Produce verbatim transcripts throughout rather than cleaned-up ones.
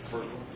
First one.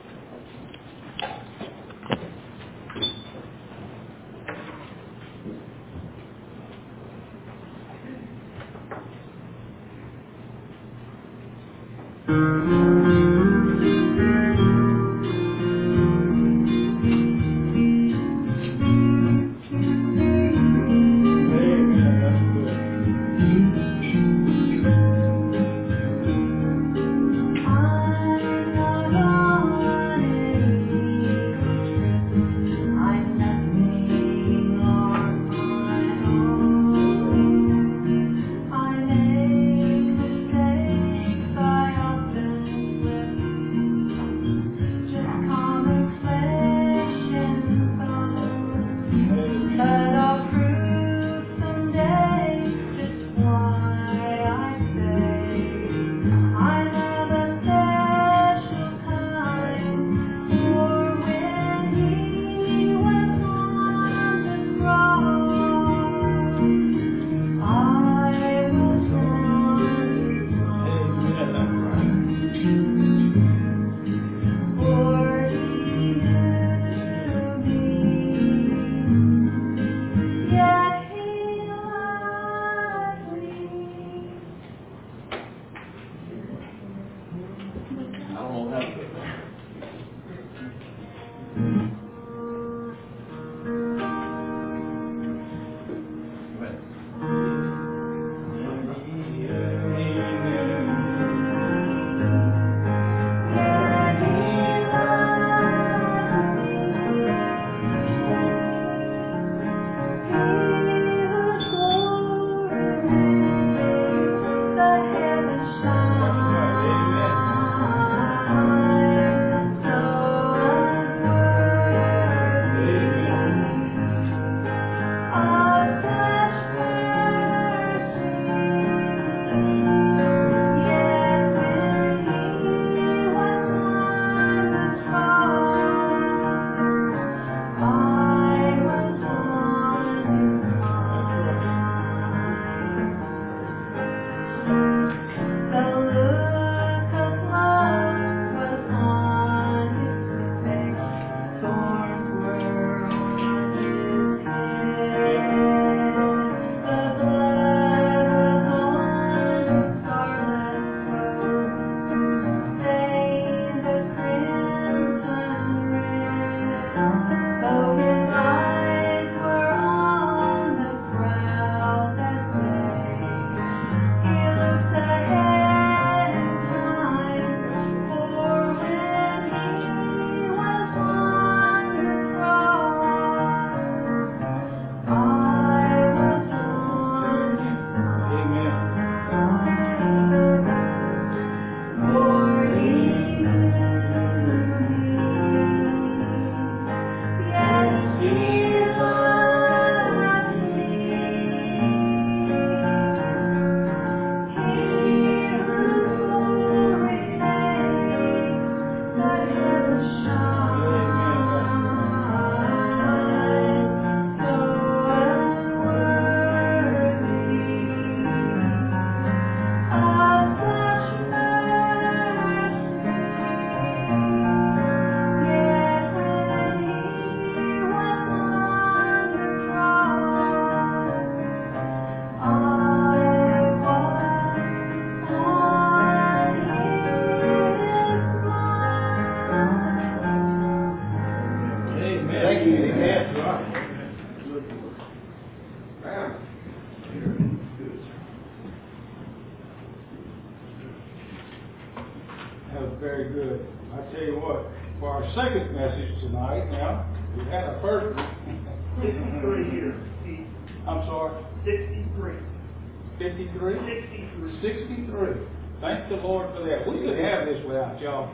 sixty-three. Thank the Lord for that. We could have this without y'all.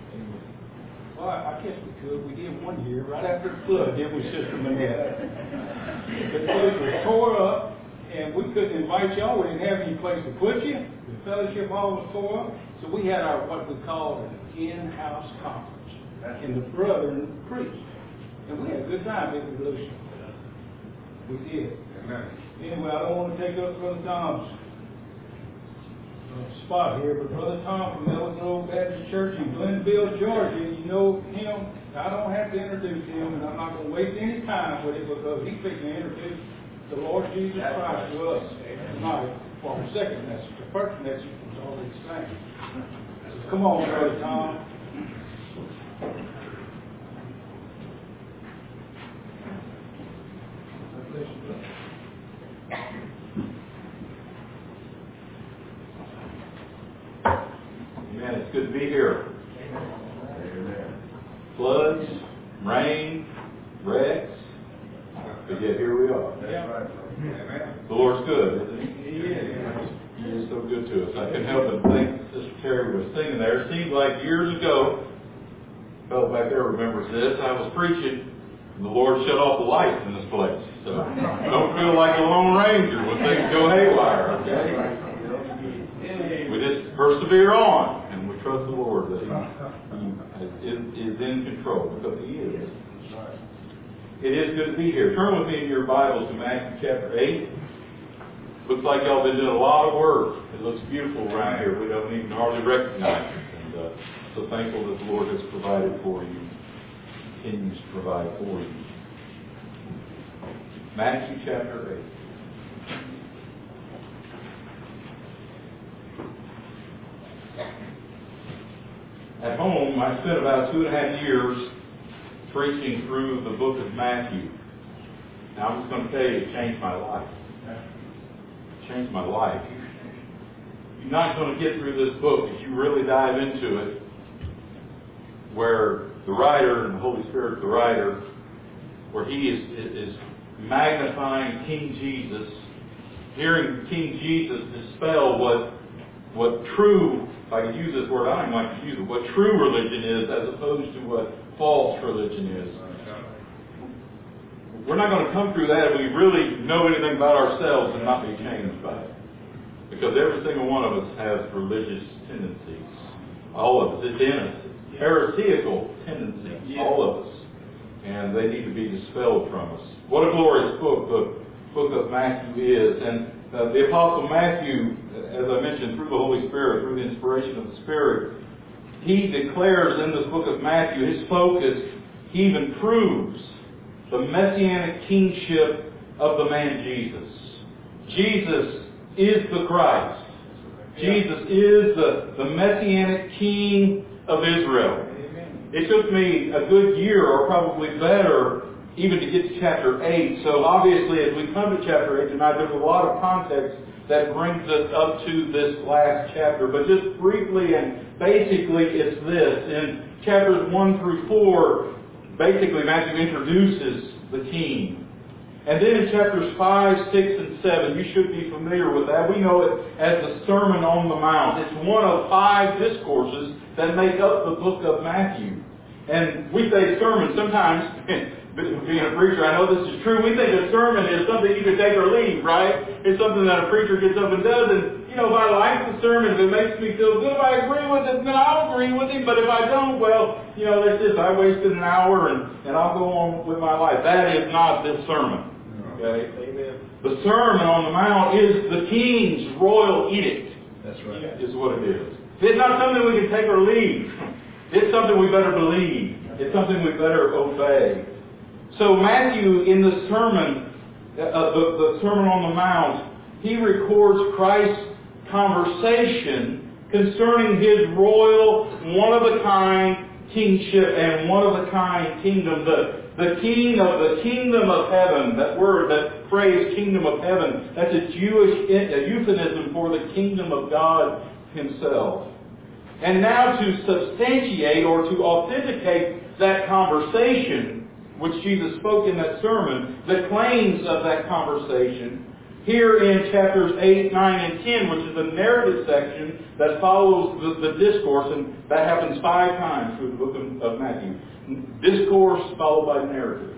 Well, I guess we could. We did one year right after the flood, didn't we, Sister Manette? The place was tore up, and we couldn't invite y'all. We didn't have any place to put you. The fellowship hall was tore up. So we had our what we called an in-house conference, and the brethren preached. And we had a good time at the Lucian. We did. Amen. Anyway, I don't want to take up Brother Tom's spot here, but Brother Tom from Ella Grove Baptist Church in Glenville, Georgia, you know him. I don't have to introduce him, and I'm not going to waste any time with it because he's fixing to introduce the Lord Jesus Christ to us tonight for our second message. The first message was already sang. So come on, Brother Tom. Amen. It's good to be here. Amen. Floods, rain, wrecks, but yet here we are. Yeah. The Lord's good, isn't He? He is. He is so good to us. I couldn't help but think Sister Terry was singing there. It seems like years ago, a fellow back there remembers this. I was preaching, and the Lord shut off the lights in this place. So don't feel like a lone ranger when things go haywire, okay? We just persevere on, and we trust the Lord that He, he is, is in control, because He is. It is good to be here. Turn with me in your Bibles to Matthew chapter eight. Looks like y'all been doing a lot of work. It looks beautiful around here. We don't even hardly recognize it. And uh, so thankful that the Lord has provided for you, continues to provide for you. Matthew chapter eight. At home, I spent about two and a half years preaching through the book of Matthew. Now, I'm just going to tell you, it changed my life. It changed my life. You're not going to get through this book if you really dive into it, where the writer, and the Holy Spirit, the writer, where he is, is magnifying King Jesus, hearing King Jesus dispel what, what true, if I could use this word, I don't even like to use it, what true religion is as opposed to what false religion is. We're not going to come through that if we really know anything about ourselves and not be changed by it. Because every single one of us has religious tendencies. All of us. It's in us. It's heretical tendencies. All of us. And they need to be dispelled from us. What a glorious book the book of Matthew is. And uh, the Apostle Matthew, as I mentioned, through the Holy Spirit, through the inspiration of the Spirit, he declares in this book of Matthew, his focus, he even proves the messianic kingship of the man Jesus. Jesus is the Christ. Jesus is the, the messianic king of Israel. It took me a good year, or probably better, even to get to chapter eight. So obviously, as we come to chapter eight tonight, there's a lot of context that brings us up to this last chapter. But just briefly and basically, it's this. In chapters one through four, basically Matthew introduces the king. And then in chapters five, six, and seven, you should be familiar with that. We know it as the Sermon on the Mount. It's one of five discourses that make up the book of Matthew. And we say sermon sometimes, being a preacher, I know this is true, we think a sermon is something you can take or leave, right? It's something that a preacher gets up and does, and, you know, if I like the sermon, if it makes me feel good, if I agree with it, then I'll agree with him, but if I don't, well, you know, that's just, I wasted an hour, and, and I'll go on with my life. That is not this sermon, okay? Amen. The Sermon on the Mount is the king's royal edict. That's right. Is what it is. It's not something we can take or leave. It's something we better believe. It's something we better obey. So Matthew, in the sermon, uh, the, the Sermon on the Mount, he records Christ's conversation concerning his royal, one-of-a-kind kingship and one-of-a-kind kingdom. The, the king of the kingdom of heaven, that word, that phrase, kingdom of heaven, that's a Jewish a euphemism for the kingdom of God himself. And now to substantiate or to authenticate that conversation, which Jesus spoke in that sermon, the claims of that conversation, here in chapters eight, nine, and ten, which is the narrative section that follows the, the discourse, and that happens five times through the book of, of Matthew. Discourse followed by narrative.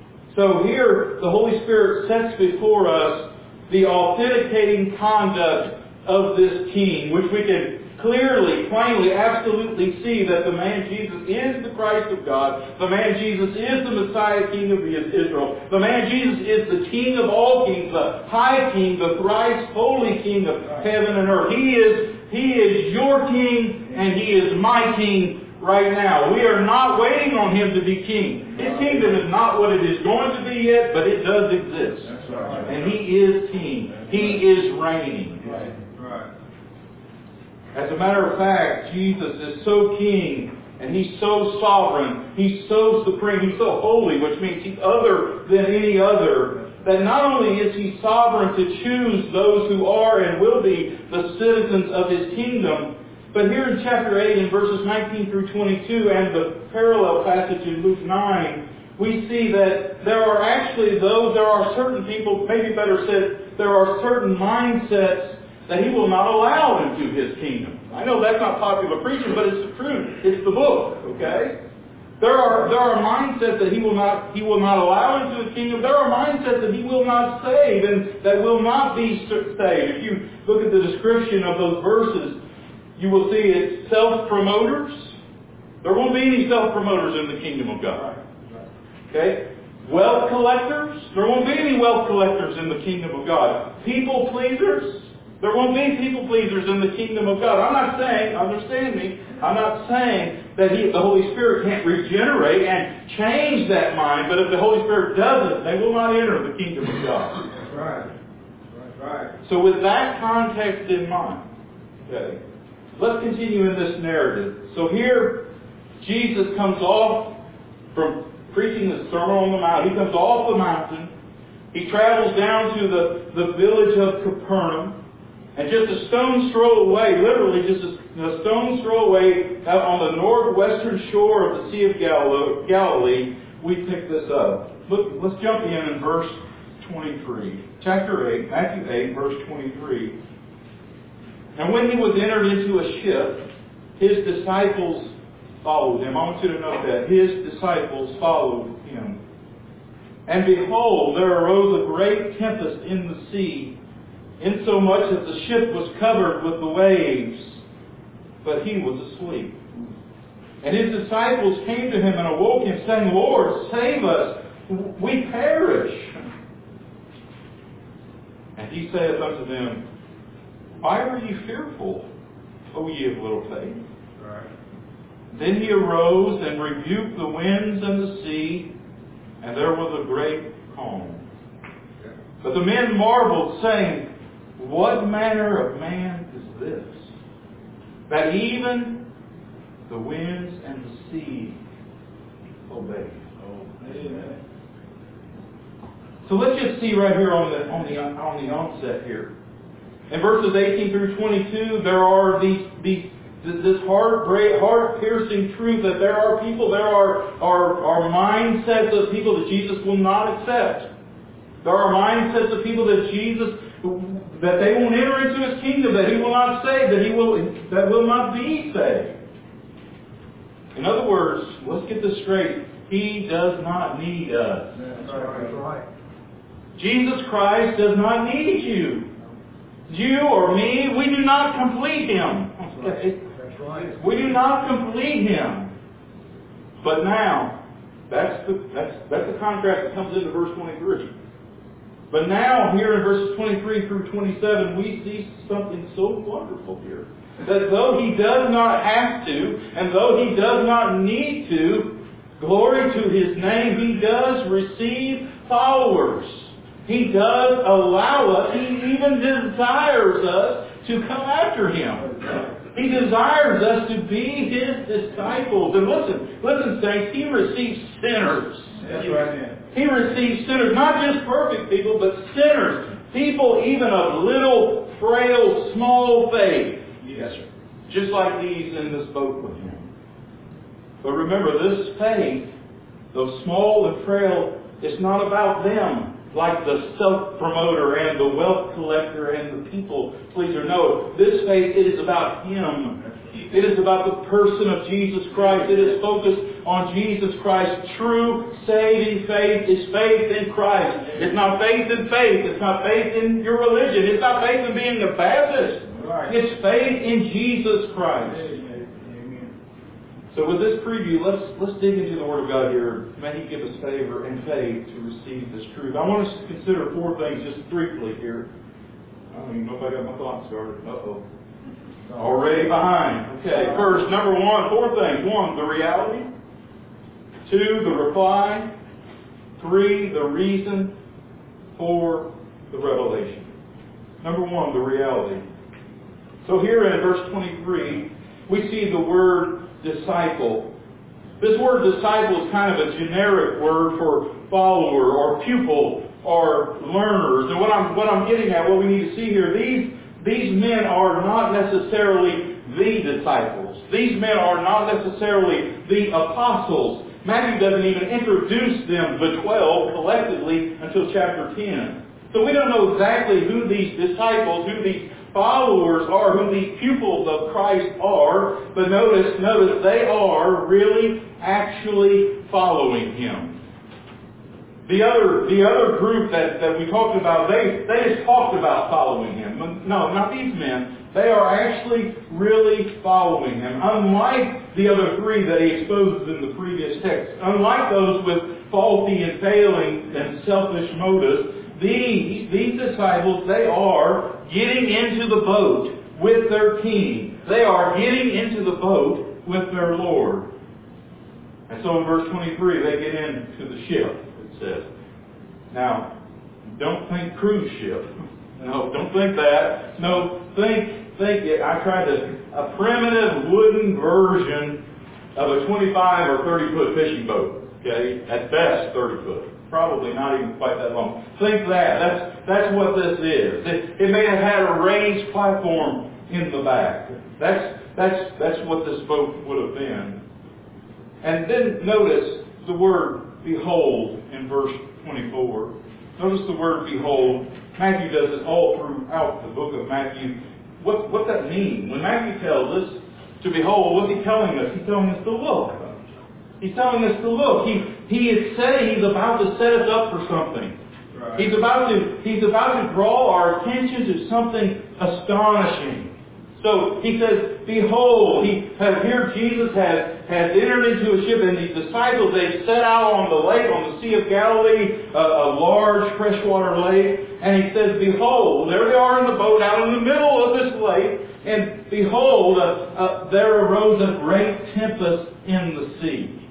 So here, the Holy Spirit sets before us the authenticating conduct of this king, which we can clearly, plainly, absolutely see that the man Jesus is the Christ of God. The man Jesus is the Messiah King of Israel. The man Jesus is the King of all kings, the high King, the thrice holy King of heaven and earth. He is He is your king and He is my king right now. We are not waiting on Him to be king. His kingdom is not what it is going to be yet, but it does exist. And He is king. He is reigning. As a matter of fact, Jesus is so king and He's so sovereign, He's so supreme, He's so holy, which means He's other than any other, that not only is He sovereign to choose those who are and will be the citizens of His kingdom, but here in chapter eight, in verses nineteen through twenty-two, and the parallel passage in Luke nine, we see that there are actually those, there are certain people, maybe better said, there are certain mindsets that He will not allow into His kingdom. I know that's not popular preaching, but it's the truth. It's the book, okay? There are there are mindsets that He will not He will not allow into His kingdom. There are mindsets that He will not save and that will not be saved. If you look at the description of those verses, you will see it's self-promoters. There won't be any self-promoters in the kingdom of God. Okay? Wealth collectors. There won't be any wealth collectors in the kingdom of God. People pleasers. There won't be people pleasers in the kingdom of God. I'm not saying, understand me, I'm not saying that he, the Holy Spirit can't regenerate and change that mind, but if the Holy Spirit doesn't, they will not enter the kingdom of God. That's right. That's right. So with that context in mind, okay, let's continue in this narrative. So here, Jesus comes off from preaching the Sermon on the Mount. He comes off the mountain. He travels down to the, the village of Capernaum. And just a stone's throw away, literally just a, a stone's throw away out on the northwestern shore of the Sea of Galilee, we pick this up. Look, let's jump in in verse twenty-three. Chapter eight, Matthew eight, verse twenty-three. And when He was entered into a ship, His disciples followed Him. I want you to note that. His disciples followed Him. And behold, there arose a great tempest in the sea, insomuch that the ship was covered with the waves, but He was asleep. And His disciples came to Him and awoke Him, saying, Lord, save us, we perish. And He saith unto them, Why are ye fearful, O ye of little faith? Right. Then He arose and rebuked the winds and the sea, and there was a great calm. But the men marveled, saying, What manner of man is this, that even the winds and the sea obey? Oh, amen. So let's just see right here on the on the on the onset here. In verses eighteen through twenty-two, there are these these this heart heart piercing truth that there are people, there are are are mindsets of people that Jesus will not accept. There are mindsets of people that Jesus that they won't enter into His kingdom, that He will not save, that He will that will not be saved. In other words, let's get this straight. He does not need us. That's right. That's right. Jesus Christ does not need you. You or me, we do not complete Him. Okay? That's right. We do not complete Him. But now, that's the that's that's the contrast that comes into verse twenty-three. But now, here in verses twenty-three through twenty-seven, we see something so wonderful here. That though He does not have to, and though He does not need to, glory to His name, He does receive followers. He does allow us, He even desires us to come after Him. He desires us to be His disciples. And listen, listen, saints, He receives sinners. That's right. He receives sinners, not just perfect people, but sinners. People even of little, frail, small faith. Yes, sir. Just like these in this boat with Him. But remember, this faith, though small and frail, it's not about them. Like the self-promoter and the wealth collector and the people pleaser. No, this faith, it is about Him. It is about the person of Jesus Christ. It is focused on Jesus Christ. True saving faith is faith in Christ. It's not faith in faith. It's not faith in your religion. It's not faith in being a Baptist. It's faith in Jesus Christ. So with this preview, let's let's dig into the Word of God here. May He give us favor and faith to receive this truth. I want us to consider four things just briefly here. I don't even know if I got my thoughts started. Uh-oh. Already behind. Okay, first, number one, four things. One, the reality. Two, the reply. Three, the reason. Four, the revelation. Number one, the reality. So here in verse twenty-three, we see the word disciple. This word disciple is kind of a generic word for follower or pupil or learners. And what I'm, what I'm getting at, what we need to see here, these, these men are not necessarily the disciples. These men are not necessarily the apostles. Matthew doesn't even introduce them, the twelve, collectively until chapter ten. So we don't know exactly who these disciples, who these followers are, who these pupils of Christ are. But notice, notice, they are really actually following Him. The other, the other group that, that we talked about, they, they just talked about following Him. No, not these men. They are actually really following Him. Unlike the other three that He exposes in the previous text. Unlike those with faulty and failing and selfish motives, these, these disciples, they are getting into the boat with their King. They are getting into the boat with their Lord. And so in verse twenty-three, they get into the ship, it says. Now, don't think cruise ship. No, don't think that. No, think, think it. I tried to, a primitive wooden version of a twenty-five or thirty foot fishing boat. Okay? At best, thirty foot. Probably not even quite that long. Think that. That's, that's what this is. It, it may have had a raised platform in the back. That's, that's, that's what this boat would have been. And then notice the word behold in verse twenty-four. Notice the word behold. Matthew does it all throughout the book of Matthew. What what that mean? When Matthew tells us to behold, what's he telling us? He's telling us to look. He's telling us to look. He he is saying he's about to set us up for something. Right. He's about to he's about to draw our attention to something astonishing. So he says, behold, he has, here Jesus has, has entered into a ship, and these disciples, they've set out on the lake, on the Sea of Galilee, a, a large freshwater lake, and he says, behold, there they are in the boat out in the middle of this lake, and behold, uh, uh, there arose a great tempest in the sea.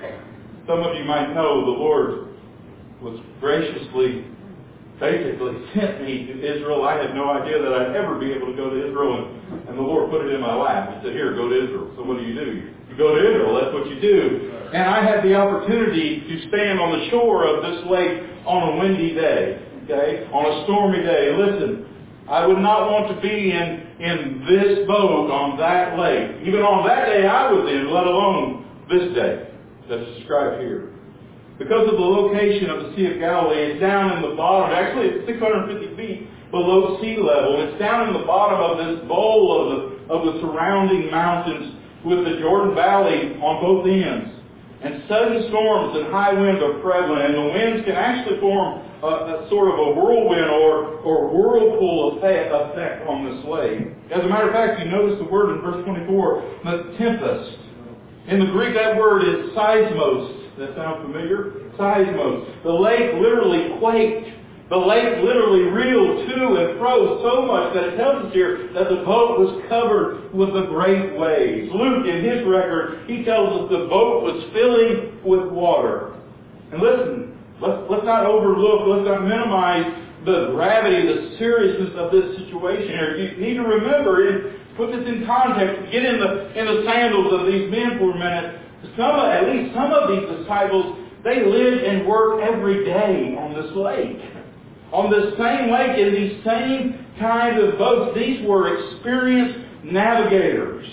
Some of you might know the Lord was graciously basically sent me to Israel. I had no idea that I'd ever be able to go to Israel, and, and the Lord put it in my lap. He said, here, go to Israel. So what do you do? You go to Israel. That's what you do. And I had the opportunity to stand on the shore of this lake on a windy day, okay, on a stormy day. Listen, I would not want to be in, in this boat on that lake, even on that day I was in, let alone this day that's described here. Because of the location of the Sea of Galilee, it's down in the bottom. Actually, it's six hundred fifty feet below sea level. It's down in the bottom of this bowl of the, of the surrounding mountains with the Jordan Valley on both ends. And sudden storms and high winds are prevalent, and the winds can actually form a, a sort of a whirlwind or, or whirlpool effect, effect on this lake. As a matter of fact, you notice the word in verse twenty-four, the tempest. In the Greek, that word is seismos. That sound familiar? Seismos. The lake literally quaked. The lake literally reeled to and fro so much that it tells us here that the boat was covered with the great waves. Luke, in his record, he tells us the boat was filling with water. And listen, let's, let's not overlook, let's not minimize the gravity, the seriousness of this situation here. You need to remember, and put this in context, get in the, in the sandals of these men for a minute. Some, at least some of these disciples, they lived and worked every day on this lake. On this same lake, in these same kind of boats. These were experienced navigators.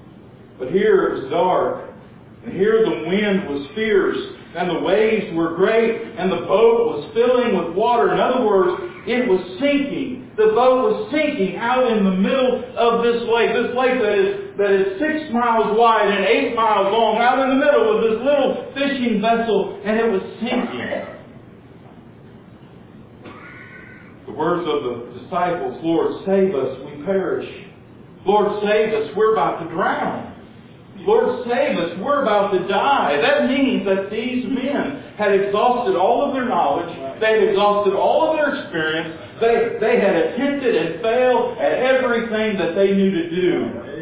But here it was dark. And here the wind was fierce. And the waves were great. And the boat was filling with water. In other words, it was sinking. The boat was sinking out in the middle of this lake. This lake that is that is six miles wide and eight miles long, out in the middle of this little fishing vessel, and it was sinking. The words of the disciples, Lord, save us, we perish. Lord, save us, we're about to drown. Lord, save us, we're about to die. That means that these men had exhausted all of their knowledge. They had exhausted all of their experience. They, they had attempted and failed at everything that they knew to do.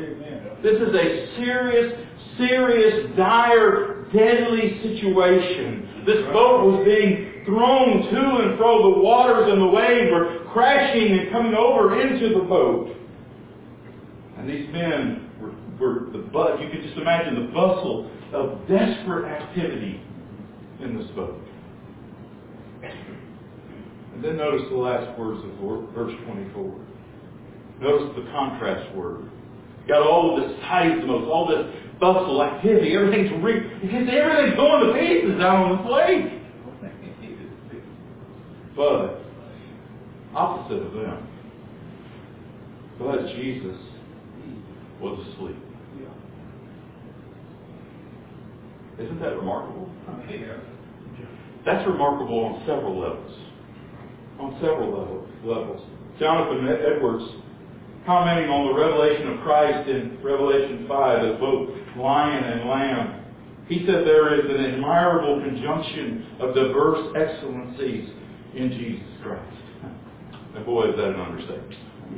This is a serious, serious, dire, deadly situation. This boat was being thrown to and fro. The waters and the waves were crashing and coming over into the boat. And these men were, were the but you could just imagine the bustle of desperate activity in this boat. And then notice the last words of verse twenty-four. Notice the contrast word. Got all of this seismos, all this bustle, activity, everything's re- because everything's going to pieces out on this lake. But opposite of them, but Jesus was asleep. Isn't that remarkable? That's remarkable on several levels. On several level, levels. Jonathan Edwards, commenting on the revelation of Christ in Revelation five as both lion and lamb, he said there is an admirable conjunction of diverse excellencies in Jesus Christ. And boy, is that an understatement.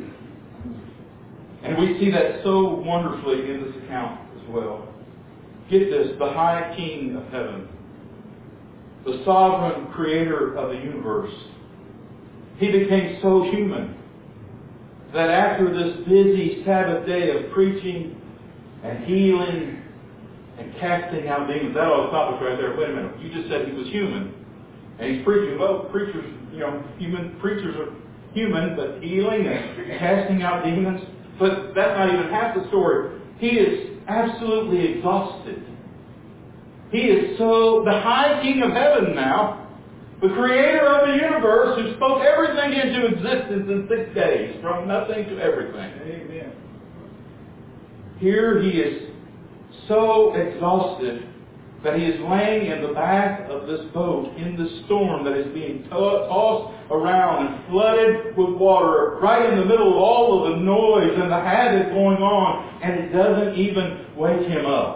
And we see that so wonderfully in this account as well. Get this, the high King of heaven, the sovereign creator of the universe, he became so human that after this busy Sabbath day of preaching and healing and casting out demons, that ought to stop us right there. Wait a minute, you just said he was human. And he's preaching. Well, preachers, you know, human preachers are human, but healing and casting out demons. But that's not even half the story. He is absolutely exhausted. He is so, the high King of heaven now, the creator of the universe who spoke everything into existence in six days, from nothing to everything. Amen. Here he is so exhausted that he is laying in the back of this boat in the storm that is being tossed around and flooded with water right in the middle of all of the noise and the havoc going on, and it doesn't even wake him up.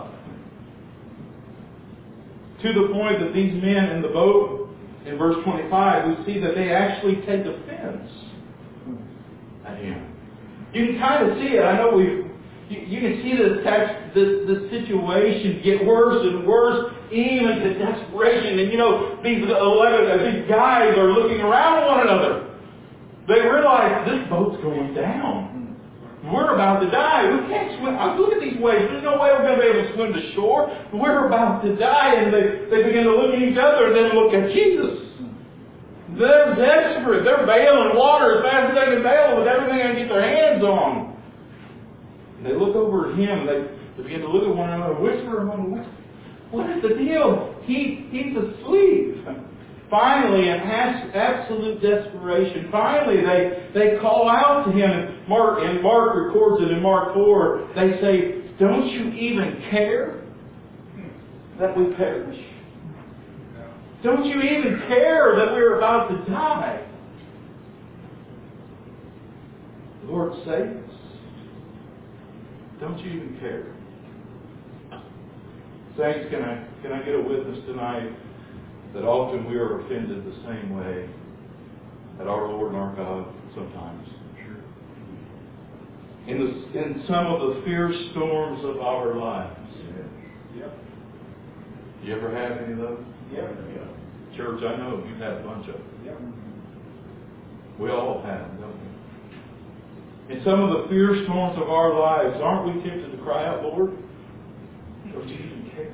To the point that these men in the boat, in verse twenty-five, we see that they actually take offense at him. You can kind of see it. I know we've You, you can see this, this this situation get worse and worse, even to desperation. And you know, these eleven, these guys are looking around at one another. They realize this boat's going down. We're about to die. We can't swim. I look at these waves. There's no way we're going to be able to swim to shore. We're about to die. And they, they begin to look at each other and then look at Jesus. They're desperate. They're bailing water as fast as they can bail with everything they can get their hands on. They look over at him, and they, they begin to look at one another, whisper among them, what is the deal? He, he's asleep. Finally, in absolute desperation, finally they, they call out to him, and Mark, and Mark records it in Mark four, they say, don't you even care that we perish? Don't you even care that we're about to die? Lord, save us. Don't you even care? Saints, can I can I get a witness tonight that often we are offended the same way at our Lord and our God sometimes? Sure. In the in some of the fierce storms of our lives. Yeah. Yep. You ever have any of those? Yep. Yeah. Church, I know you've had a bunch of them. Yep. We all have them, don't we? In some of the fierce storms of our lives, aren't we tempted to cry out, Lord, don't you even care?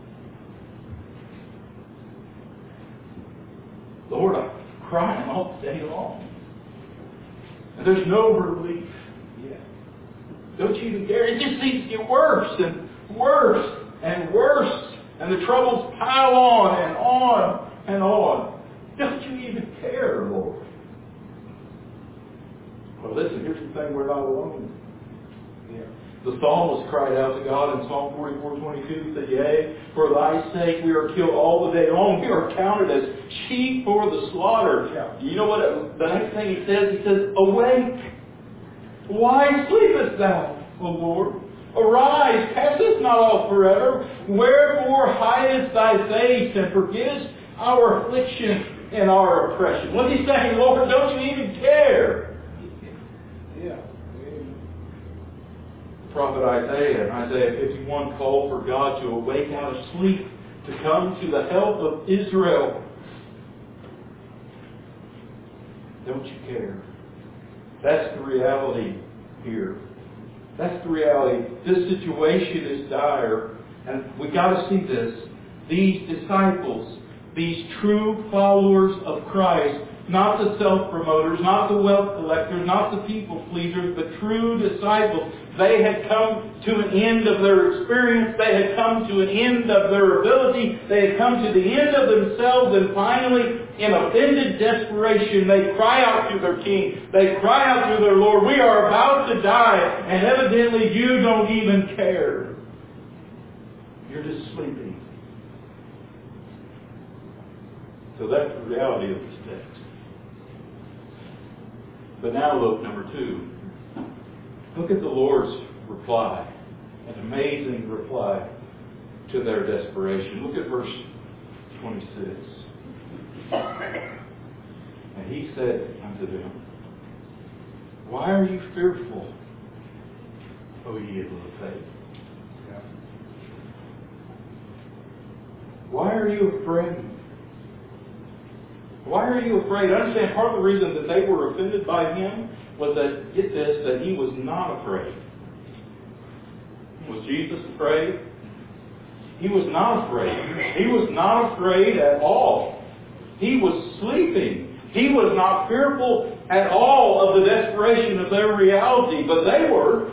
Lord, I'm crying all day long. And there's no relief. Yeah. Don't you even care? It just seems to get worse and worse and worse. And the troubles pile on and on and on. Don't you even care, Lord? Well, listen, here's the thing, we're not alone. Yeah. The psalmist cried out to God in Psalm forty-four twenty-two. He said, yea, for thy sake we are killed all the day long. We are counted as sheep for the slaughter. Yeah. You know what it, the next thing he says? He says, awake. Why sleepest thou, O Lord? Arise, cast us not off forever. Wherefore hidest thy face and forgettest our affliction and our oppression? What's he saying? Lord, don't you even care? Yeah. prophet Isaiah. In Isaiah fifty-one called for God to awake out of sleep, to come to the help of Israel. Don't you care? That's the reality here. That's the reality. This situation is dire, and we got to see this. These disciples, these true followers of Christ, not the self-promoters, not the wealth collectors, not the people pleasers, but true disciples. They had come to an end of their experience. They had come to an end of their ability. They had come to the end of themselves. And finally, in offended desperation, they cry out to their King. They cry out to their Lord, we are about to die. And evidently you don't even care. You're just sleeping. So that's the reality of this text. But now look, number two. Look at the Lord's reply. An amazing reply to their desperation. Look at verse twenty-six. And he said unto them, why are you fearful, O ye of little faith? Why are you afraid? Why are you afraid? Understand, part of the reason that they were offended by him was that, get this, that he was not afraid. Was Jesus afraid? He was not afraid. He was not afraid at all. He was sleeping. He was not fearful at all of the desperation of their reality, but they were.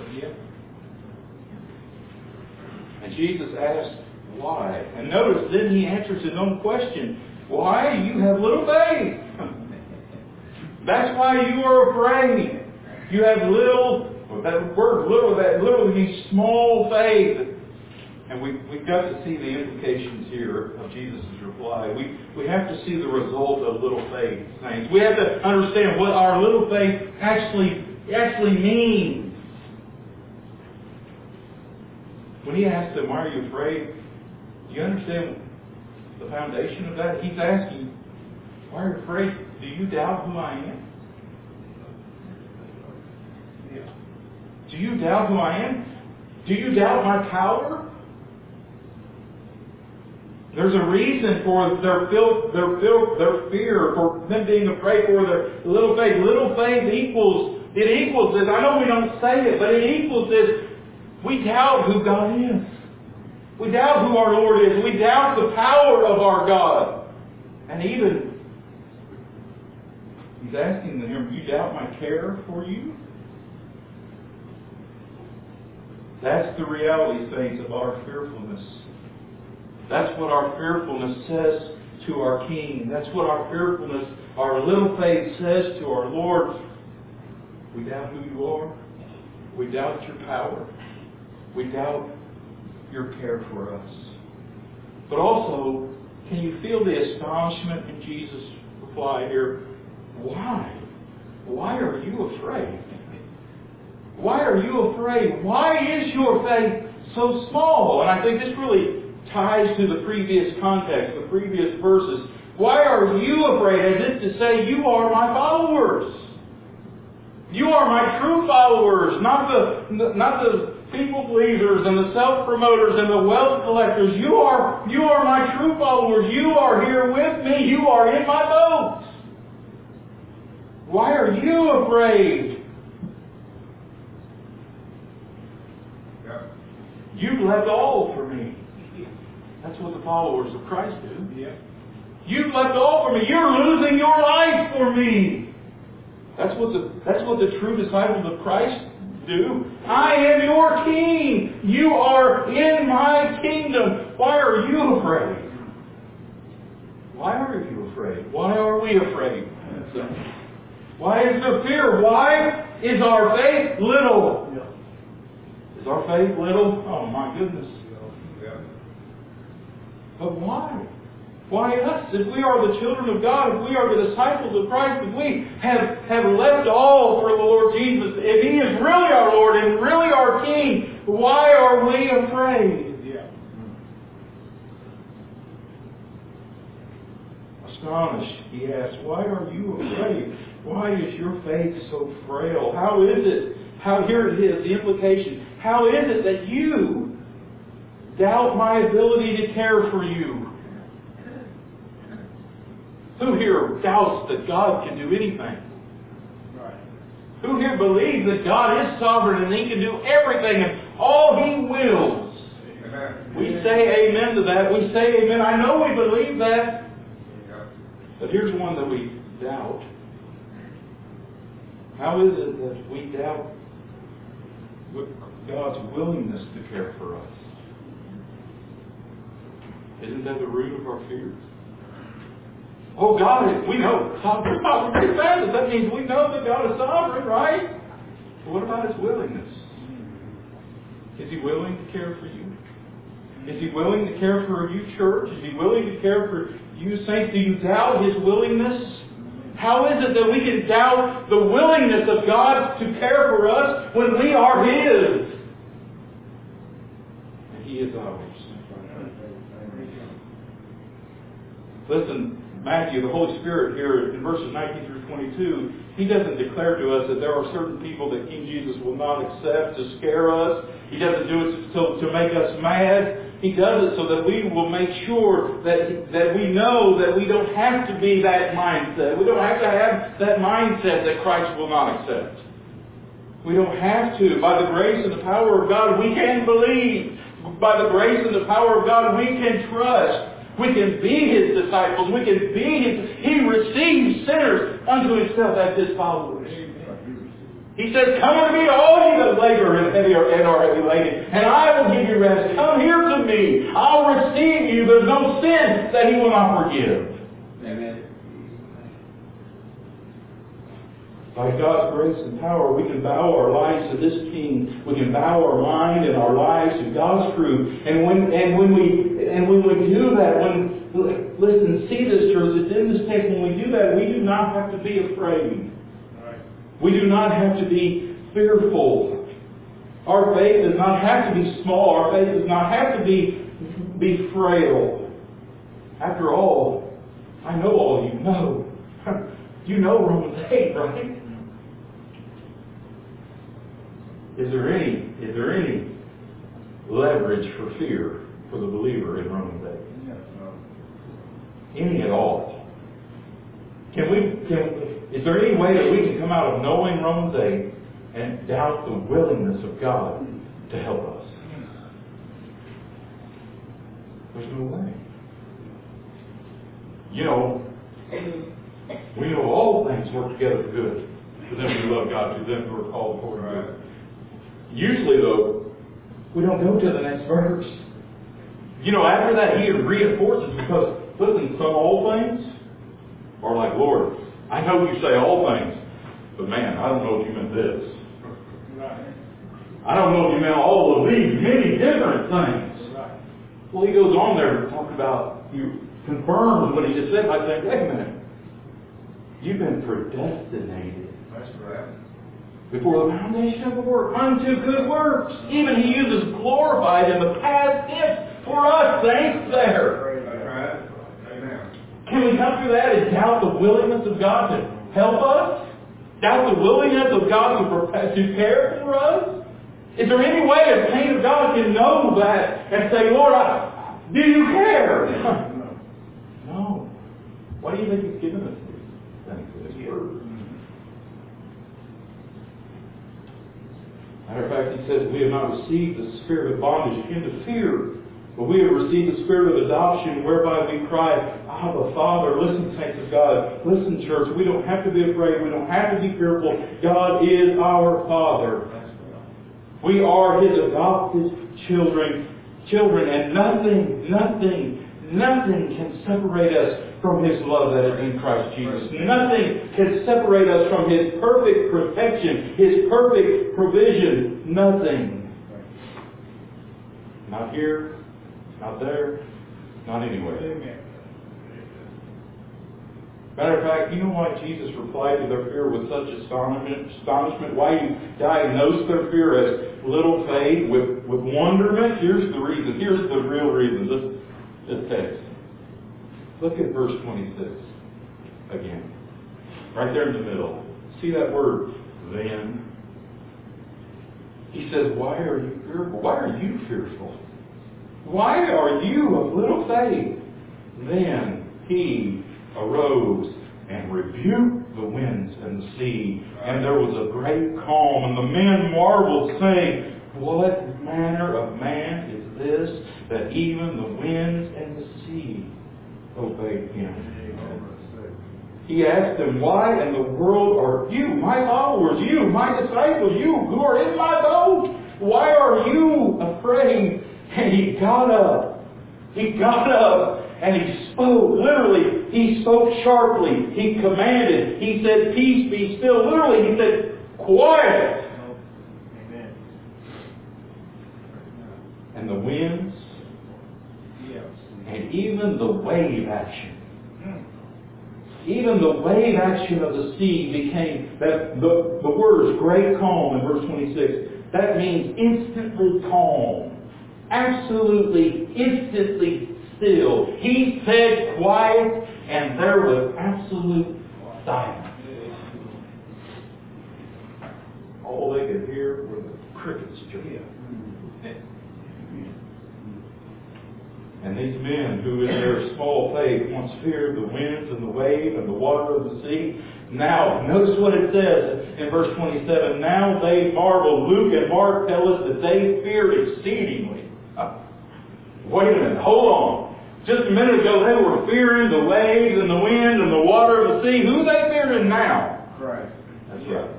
And Jesus asked, why? And notice, then he answers his own question. Why? You have little faith. That's why you are afraid. You have little, that word little, that little means small faith. And we, we've got to see the implications here of Jesus' reply. We, we have to see the result of little faith, saints. We have to understand what our little faith actually, actually means. When he asked them, why are you afraid? Do you understand the foundation of that? He's asking, why are you afraid? Do you doubt who I am? Do you doubt who I am? Do you doubt my power? There's a reason for their fil- their fil- their fear, for them being afraid, for their little faith. Little faith equals, it equals this. I know we don't say it, but it equals this. We doubt who God is. We doubt who our Lord is. We doubt the power of our God. And even, he's asking them, you doubt my care for you? That's the reality, saints, of our fearfulness. That's what our fearfulness says to our King. That's what our fearfulness, our little faith says to our Lord. We doubt who you are. We doubt your power. We doubt your care for us. But also, can you feel the astonishment in Jesus' reply here? Why? Why are you afraid? Why are you afraid? Why is your faith so small? And I think this really ties to the previous context, the previous verses. Why are you afraid? As if to say, you are my followers. You are my true followers, not the not the people pleasers and the self-promoters and the wealth collectors. You are you are my true followers. You are here with me. You are in my boat. Why are you afraid? You've left all for me. That's what the followers of Christ do. Yeah. You've left all for me. You're losing your life for me. That's what the that's what the true disciples of Christ do. I am your King. You are in my kingdom. Why are you afraid? Why are you afraid? Why are we afraid? Why is there fear? Why is our faith little? Is our faith little? Oh my goodness. But why? Why us? If we are the children of God, if we are the disciples of Christ, if we have, have left all for the Lord Jesus, if He is really our Lord and really our King, why are we afraid? Yeah. Astonished, he asks, why are you afraid? Why is your faith so frail? How is it? How, here it is, the implication. How is it that you doubt my ability to care for you? Who here doubts that God can do anything? Who here believes that God is sovereign and He can do everything and all He wills? Amen. We say amen to that. We say amen. I know we believe that. But here's one that we doubt. How is it that we doubt God's willingness to care for us? Isn't that the root of our fears? Oh, God is, we know, sovereign. Pretty fast. That means we know that God is sovereign, right? But what about His willingness? Is He willing to care for you? Is He willing to care for you, church? Is He willing to care for you, saints? Do you doubt His willingness? How is it that we can doubt the willingness of God to care for us when we are His? And He is ours. Listen, Matthew, the Holy Spirit here in verses nineteen through twenty-two, He doesn't declare to us that there are certain people that King Jesus will not accept to scare us. He doesn't do it to, to make us mad. He does it so that we will make sure that, that we know that we don't have to be that mindset. We don't have to have that mindset that Christ will not accept. We don't have to. By the grace and the power of God, we can believe. By the grace and the power of God, we can trust. We can be His disciples. We can be His... He receives sinners unto Himself as His followers. He says, come unto me, all ye that labor and heavy are, and are heavy laden, and I will give you rest. Come here to me. I'll receive you. There's no sin that He will not forgive. Amen. By God's grace and power, we can bow our lives to this King. We can bow our mind and our lives to God's truth. And when and when we and when we do that, when listen, see this, church, it's in this text. When we do that, we do not have to be afraid. Right. We do not have to be fearful. Our faith does not have to be small. Our faith does not have to be be frail. After all, I know all you know. You know Romans eight, right? Is there any, is there any leverage for fear for the believer in Romans eight? Yes, no. Any at all? Can we, can, is there any way that we can come out of knowing Romans eight and doubt the willingness of God to help us? There's no way. You know, we know all things work together for good for them who love God, to them who are called according to God. Usually, though, we don't go to the next verse. You know, after that, He reinforces, because, listen, some all things are like, Lord, I know you say all things, but man, I don't know if you meant this. I don't know if you meant all of these many different things. Well, He goes on there to talk about, you confirms what He just said by saying, wait a minute, you've been predestinated. That's right. Before the foundation of the world, unto good works. Even He uses glorified in the past tense for us, saints, there. Amen. Can we come through that and doubt the willingness of God to help us? Doubt the willingness of God to, to care for us? Is there any way a saint of God can know that and say, Lord, I, do you care? No. Why do you think He's given us these things in His Word? Matter of fact, He says, we have not received the spirit of bondage again to fear, but we have received the spirit of adoption, whereby we cry, Abba, Father. Listen, saints of God. Listen, church. We don't have to be afraid. We don't have to be fearful. God is our Father. We are His adopted children, children, and nothing, nothing, nothing can separate us from His love that is in Christ Jesus. Nothing can separate us from His perfect protection, His perfect provision. Nothing. Not here, not there, not anywhere. Amen. Matter of fact, you know why Jesus replied to their fear with such astonishment? Astonishment? Why He diagnosed their fear as little faith with, with wonderment? Here's the reason. Here's the real reason. This, this text. Look at verse twenty-six again. Right there in the middle. See that word, then? He says, why are you fearful? Why are you fearful? Why are you of little faith? Then he arose and rebuked the winds and the sea, and there was a great calm. And the men marveled, saying, what manner of man is this, that even the winds and the sea obey him? He asked them, why in the world are you, my followers, you, my disciples, you who are in my boat, why are you afraid? And he got up. He got up and he spoke. Literally, he spoke sharply. He commanded. He said, peace, be still. Literally, he said, quiet. Amen. And the winds, and even the wave action, even the wave action of the sea became, that the, the word is great calm in verse twenty-six. That means instantly calm. Absolutely, instantly still. He said quiet, and there was absolute silence. All they could hear were the crickets chirping. And these men who in their small faith once feared the winds and the wave and the water of the sea, now, notice what it says in verse twenty-seven, now they marvel. Luke and Mark tell us that they feared exceedingly. Wait a minute, hold on. Just a minute ago they were fearing the waves and the wind and the water of the sea. Who are they fearing now? Right. That's right.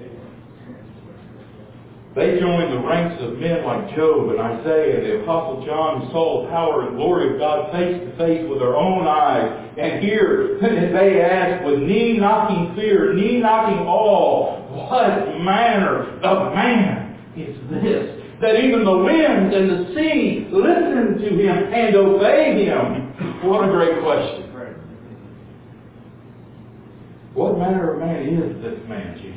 They joined the ranks of men like Job and Isaiah and the Apostle John, who saw the power and glory of God face to face with their own eyes. And here they ask with knee-knocking fear, knee-knocking awe, what manner of man is this, that even the winds and the sea listen to him and obey him? What a great question. What manner of man is this man, Jesus?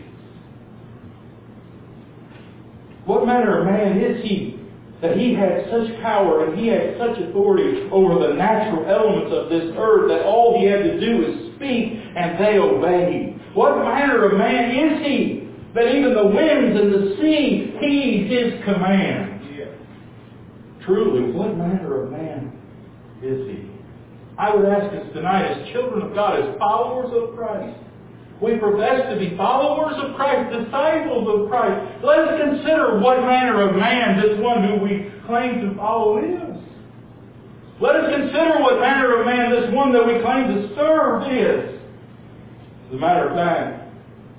What manner of man is he that he had such power and he had such authority over the natural elements of this earth that all he had to do is speak and they obeyed? What manner of man is he that even the winds and the sea heed his command? Yeah. Truly, what manner of man is he? I would ask us tonight, as children of God, as followers of Christ, we profess to be followers of Christ, disciples of Christ. Let us consider what manner of man this one who we claim to follow is. Let us consider what manner of man this one that we claim to serve is. As a matter of fact,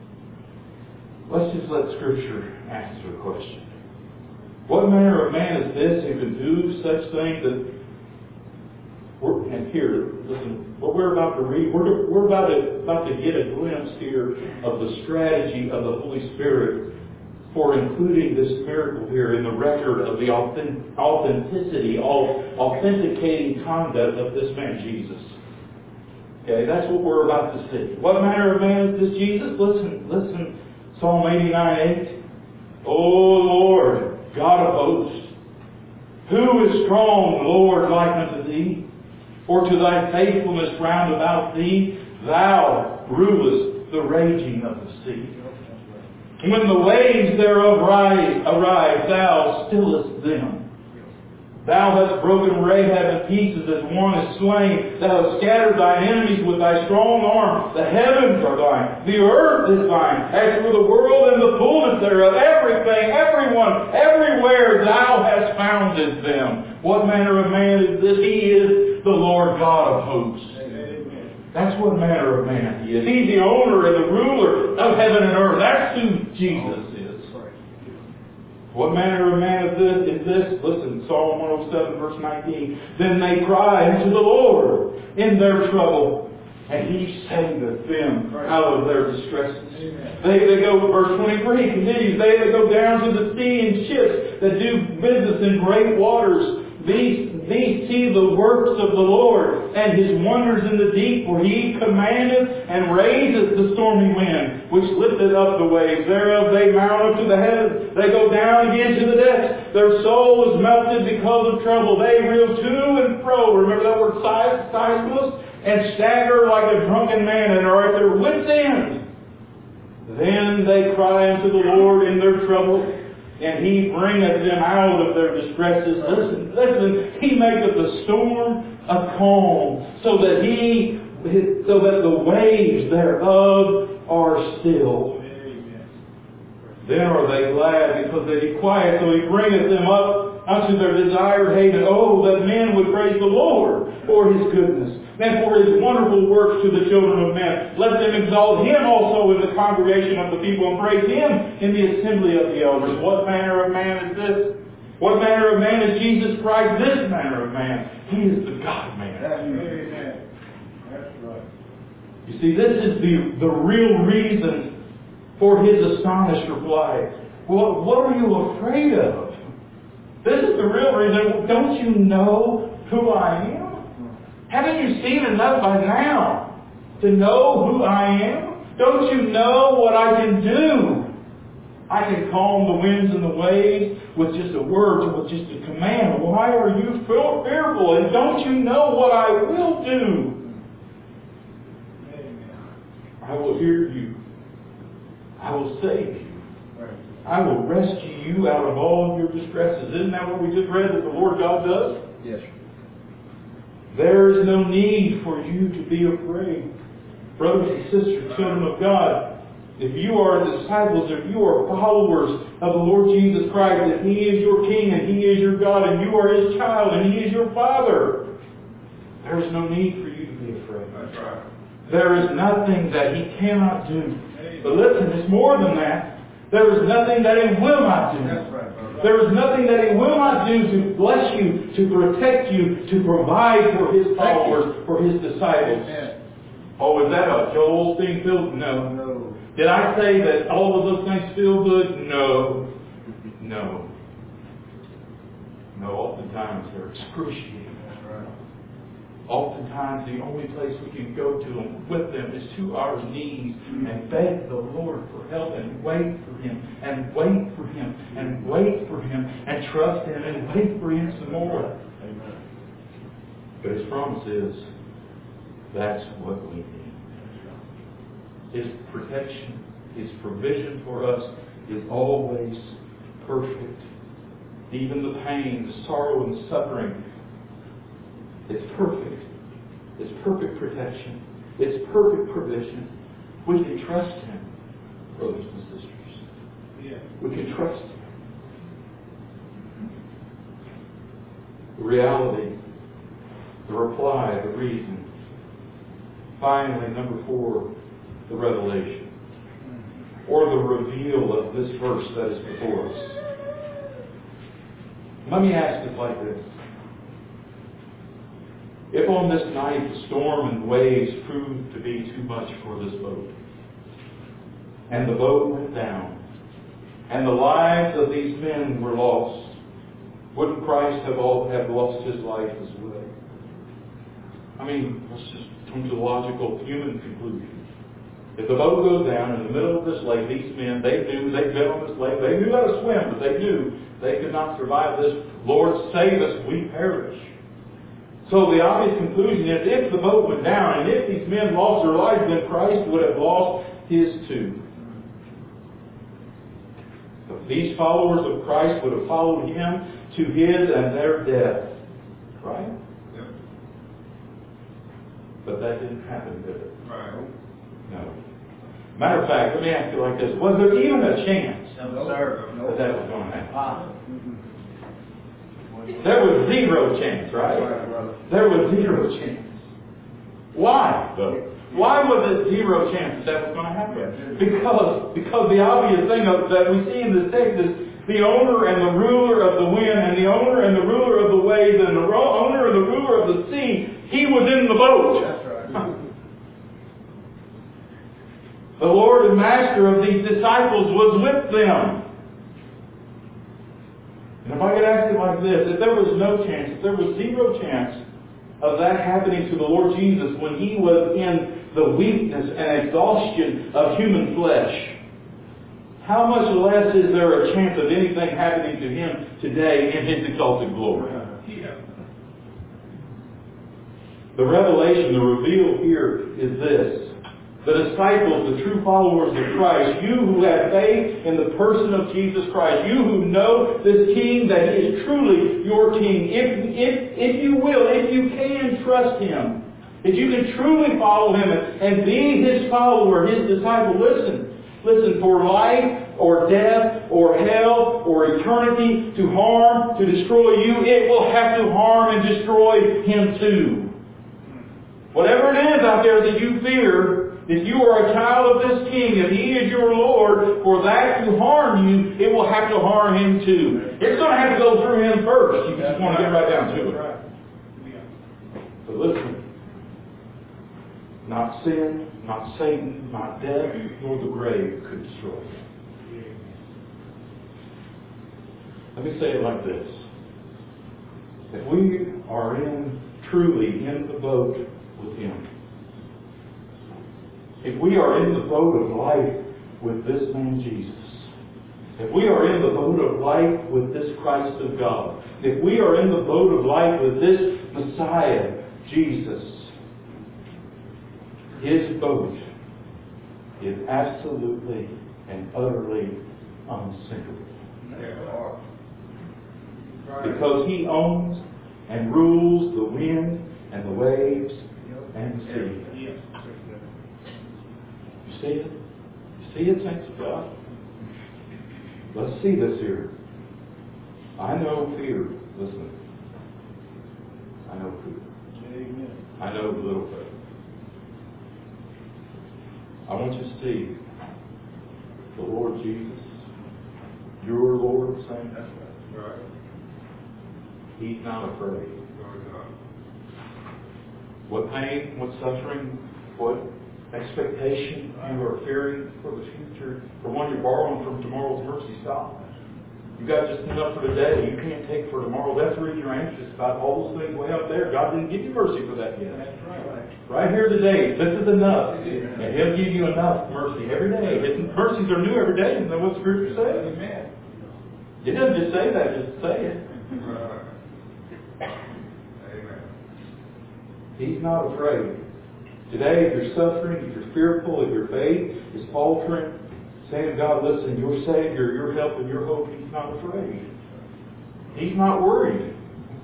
let's just let Scripture answer the question. What manner of man is this who can do such things that We're, and here, listen, what we're about to read, we're, we're about, to, about to get a glimpse here of the strategy of the Holy Spirit for including this miracle here in the record of the authentic, authenticity, all authenticating conduct of this man, Jesus. Okay, that's what we're about to see. What manner of man is this Jesus? Listen, listen, Psalm eighty-nine eight. O Lord, God of hosts, who is strong, Lord, like unto thee? For to thy faithfulness round about thee, thou rulest the raging of the sea. When the waves thereof rise, arise, thou stillest them. Thou hast broken Rahab in pieces as one is slain. Thou hast scattered thine enemies with thy strong arm. The heavens are thine. The earth is thine. As for the world and the fullness thereof, everything, everyone, everywhere, thou hast founded them. What manner of man is this? He is the Lord God of hosts. Amen. That's what manner of man he is. He's the owner and the ruler of heaven and earth. That's who Jesus is. What manner of man is this? Is this? Listen, Psalm one oh seven, verse nineteen. Then they cry unto the Lord in their trouble, and He saveth them out of their distresses. They that go, verse twenty-three continues, they that go down to the sea in ships that do business in great waters, these, these see the works of the Lord and His wonders in the deep, for He commandeth and raiseth the stormy wind, which lifteth up the waves. Thereof they mount up to the heavens. They go down again to the depths. Their soul is melted because of trouble. They reel to and fro. Remember that word seismos? And stagger like a drunken man and are at their wits' end. Then they cry unto the Lord in their trouble. and He bringeth them out of their distresses. Listen, listen, He maketh the storm a calm, so that He, so that the waves thereof are still. Then are they glad, because they be quiet, so He bringeth them up unto their desired haven. Oh, that men would praise the Lord for His goodness, and for His wonderful works to the children of men. Let them exalt Him also in the congregation of the people, and praise Him in the assembly of the elders. What manner of man is this? What manner of man is Jesus Christ? This manner of man. He is the God-man. Amen. That's right. You see, this is the, the real reason for His astonished reply. What, what are you afraid of? This is the real reason. Don't you know who I am? Haven't you seen enough by now to know who I am? Don't you know what I can do? I can calm the winds and the waves with just a word, with just a command. Why are you fearful? And don't you know what I will do? I will hear you. I will save you. I will rescue you out of all of your distresses. Isn't that what we just read that the Lord God does? Yes, sir. There is no need for you to be afraid. Brothers and sisters, children of God, if you are disciples, if you are followers of the Lord Jesus Christ, that He is your King and He is your God and you are His child and He is your Father, there is no need for you to be afraid. That's right. There is nothing that He cannot do. But listen, it's more than that. There is nothing that He will not do. That's right, brother. There is nothing that He will not do to bless you, to protect you, to provide for His followers, for His disciples. Amen. Oh, is that a Joel Osteen feel? No. No. Did I say that all of those things feel good? No. No. No, oftentimes they're excruciating. That's right. Oftentimes the only place we can go to them with them is to our knees and beg the Lord for help and wait for Him and wait for Him and wait for Him and trust Him and wait for Him some more. Amen. But His promise is that's what we need. His protection, His provision for us is always perfect. Even the pain, the sorrow, and the suffering, it's perfect. It's perfect protection. It's perfect provision. We can trust Him, brothers and sisters. Yeah. We can trust Him. The reality, the reply, the reason. Finally, number four, the revelation, or the reveal of this verse that is before us. Let me ask it like this. If on this night the storm and waves proved to be too much for this boat, and the boat went down, and the lives of these men were lost, wouldn't Christ have all have lost His life as well? I mean, let's just come to the logical human conclusion. If the boat goes down in the middle of this lake, these men, they knew, they'd been on this lake, they knew how to swim, but they knew they could not survive this. Lord, save us, we perish. So the obvious conclusion is, if the boat went down, and if these men lost their lives, then Christ would have lost His too. But these followers of Christ would have followed Him to His and their death. Right? Yep. But that didn't happen, did it? Right. No. Matter of fact, let me ask you like this. Was there even a chance No, sir. that that was going to happen? Ah. There was zero chance, right? Right, brother. There was zero chance. Why, though? Why was it zero chance that that was going to happen? Because, because the obvious thing of, that we see in this text is the owner and the ruler of the wind and the owner and the ruler of the waves and the ro- owner and the ruler of the sea, he was in the boat. That's right. The Lord and Master of these disciples was with them. And if I could ask it like this, if there was no chance, if there was zero chance of that happening to the Lord Jesus when He was in the weakness and exhaustion of human flesh, how much less is there a chance of anything happening to Him today in His exalted glory? Yeah. The revelation, the reveal here is this. the disciples, the true followers of Christ, you who have faith in the person of Jesus Christ, you who know this King, that He is truly your King, if, if, if you will, if you can trust Him, if you can truly follow Him and, and be His follower, His disciple, listen, listen, for life or death or hell or eternity to harm, to destroy you, it will have to harm and destroy Him too. Whatever it is out there that you fear, if you are a child of this King, if He is your Lord, for that to harm you, it will have to harm Him too. It's going to have to go through Him first. You just want to get right down to it. But listen, not sin, not Satan, not death, nor the grave could destroy you. Let me say it like this. If we are in, truly in the boat with Him, if we are in the boat of life with this man Jesus, if we are in the boat of life with this Christ of God, if we are in the boat of life with this Messiah, Jesus, His boat is absolutely and utterly unsinkable. Because He owns and rules the wind and the waves and the sea. You see it? You see it, saints of God? Let's see this here. I know fear. Listen. I know fear. Amen. I know little faith. I want you to see the Lord Jesus, your Lord, saints. That's right. He's not afraid. What pain, what suffering, what expectation you are fearing for the future, for one you're borrowing from tomorrow's mercy, stop. You've got just enough for today. You can't take for tomorrow. That's the reason you're anxious about all those things way up there. God didn't give you mercy for that yet. That's right. Right here today, this is enough. And He'll give you enough mercy every day. His mercies are new every day. Isn't that what Scripture says? Amen. It doesn't just say that, just say it. He's not afraid. Today, if you're suffering, if you're fearful, if your faith is faltering, say to God, listen, your Savior, your help, and your hope, He's not afraid. He's not worried.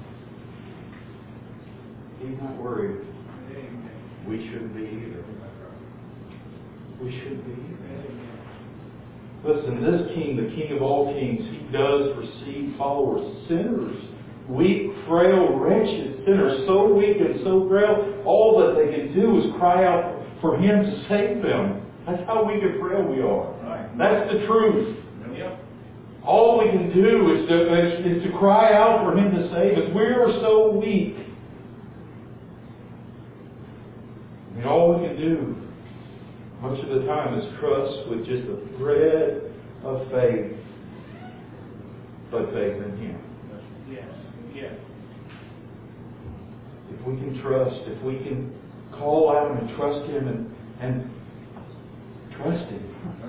He's not worried. We shouldn't be either. We shouldn't be either. Listen, this King, the King of all kings, He does receive followers, sinners, weak, frail, wretched sinners, so weak and so frail, all that they can do is cry out for Him to save them. That's how weak and frail we are. Right. That's the truth. Yep. All we can do is to, is to cry out for Him to save us. We are so weak. And all we can do, much of the time, is trust with just a thread of faith, but faith in Him. Yes. Yes. If we can trust, if we can call out and trust Him and, and trust Him.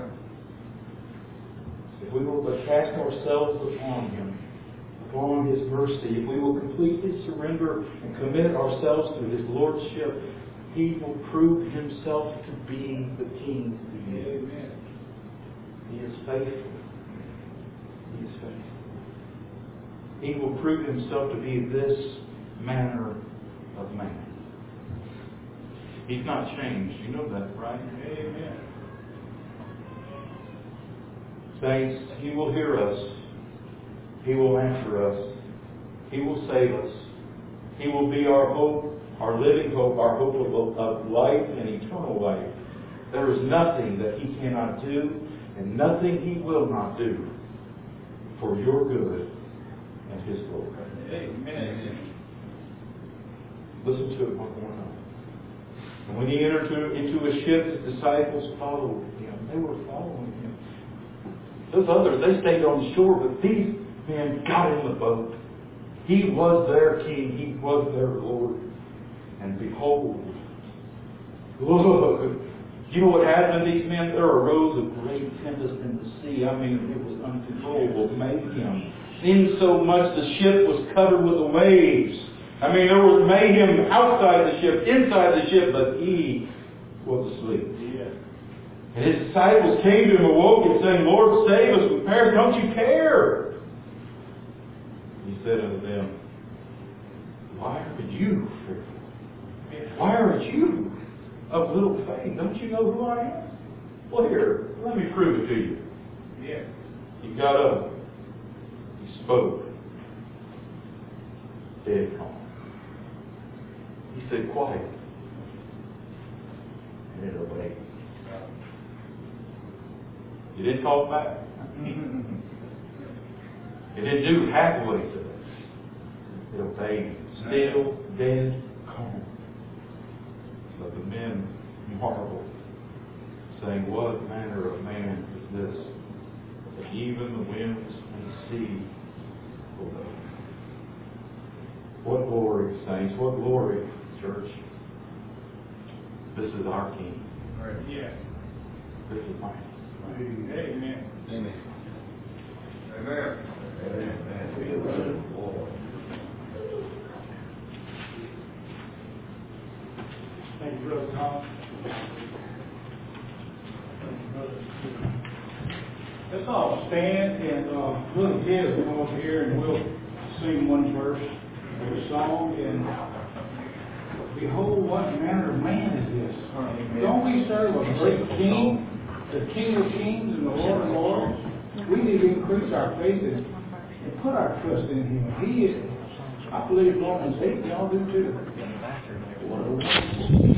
If we will but cast ourselves upon Him, upon His mercy, if we will completely surrender and commit ourselves to His Lordship, He will prove Himself to be the King He is. Amen. He is faithful. He is faithful. He will prove Himself to be this manner of man. He's not changed. You know that, right? Amen. Saints, He will hear us. He will answer us. He will save us. He will be our hope, our living hope, our hope of, of life and eternal life. There is nothing that He cannot do and nothing He will not do for your good and His glory. Amen. Listen to it one more time. And when He entered into a ship, His disciples followed Him. They were following Him. Those others, they stayed on the shore, but these men got in the boat. He was their King. He was their Lord. And behold, look, you know what happened to these men? There arose a great tempest in the sea. I mean, it was uncontrollable mayhem. In so much the ship was covered with the waves. I mean, there was mayhem outside the ship, inside the ship, but He was asleep. Yes. And his disciples came to him and woke him, saying, Lord, save us from perishing. Don't you care? He said unto them, why are you fearful? Why are you of little faith? Don't you know who I am? Well, here, let me prove it to you. Yeah. He got up. He spoke. Dead calm. He said, quiet. And it obeyed. He didn't talk back. It didn't do halfway to it. It obeyed. Still, dead, calm. But the men marveled, saying, what manner of man is this, that even the winds and the sea obey? What glory, saints, what glory, church. This is our King. Right. Yeah. This is mine. Amen. Amen. Amen. Amen. Amen. Thank you, Brother Tom. Let's all stand and uh, Brother Ted will come over here and we'll sing one verse of the song. And behold, what manner of man is this? Don't we serve a great King, the King of Kings and the Lord of Lords? We need to increase our faith and, and put our trust in Him. He is, I believe Romans eight, y'all do too.